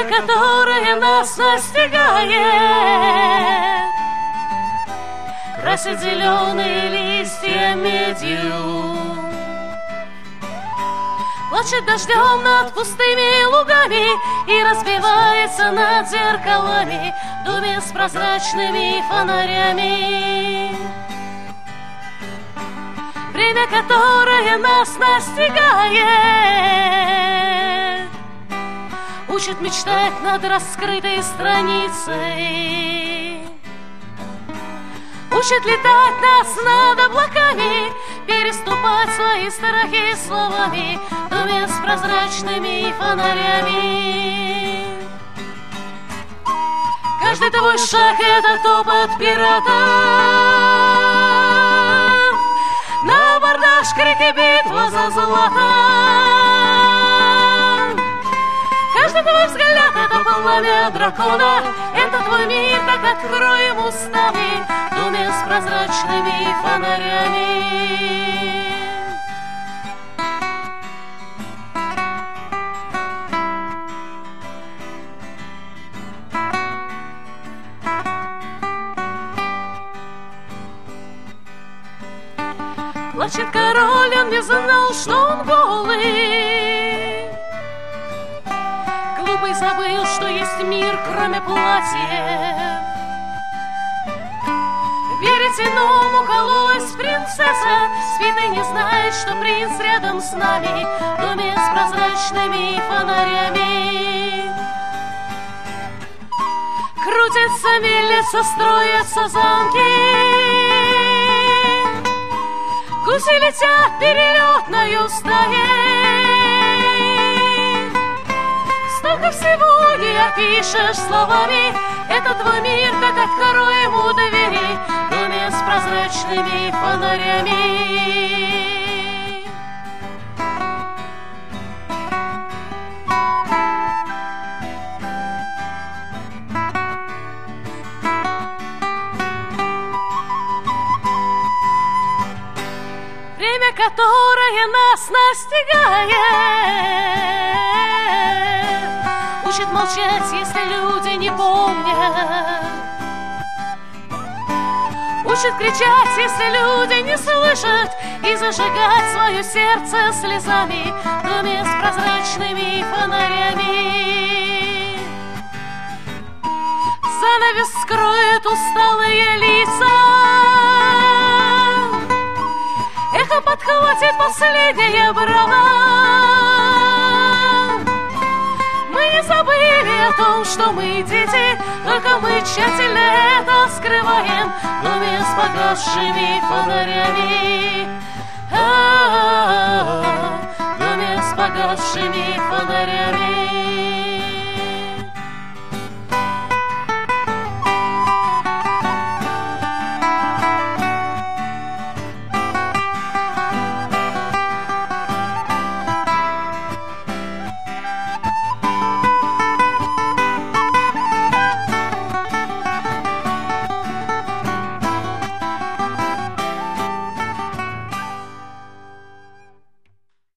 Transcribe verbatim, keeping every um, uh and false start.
которое нас настигает, красит зеленые листья медью, плачет дождем над пустыми лугами и разбивается над зеркалами в доме с прозрачными фонарями. Время, которое нас настигает, учит мечтать над раскрытой страницей, учит летать нас над облаками, переступать свои страхи словами в доме с прозрачными фонарями. Каждый твой шаг — это топот пирата, на абордаж, крики, битва за злато. Каждый твой взгляд — это пламя дракона, это твой мир, так открой ему ставни в доме с прозрачными фонарями. Плачет король, он не знал, что он голый. Глупый забыл, что есть мир, кроме платьев. Верить иному кололась принцесса, спит и не знает, что принц рядом с нами в доме с прозрачными фонарями. Крутится мельница, строятся замки, гуси летят перелетною стаей. Столько всего не опишешь словами, это твой мир, так открой ему двери в доме с прозрачными фонарями. Время, которое нас настигает, учит молчать, если люди не помнят, учит кричать, если люди не слышат, и зажигать свое сердце слезами в доме с прозрачными фонарями. Занавес скроет усталые лица, эхо подхватит последнее браво. Мы не забыли о том, что мы дети, только мы тщательно это скрываем в доме с погасшими фонарями. А-а-а, в доме с погасшими фонарями.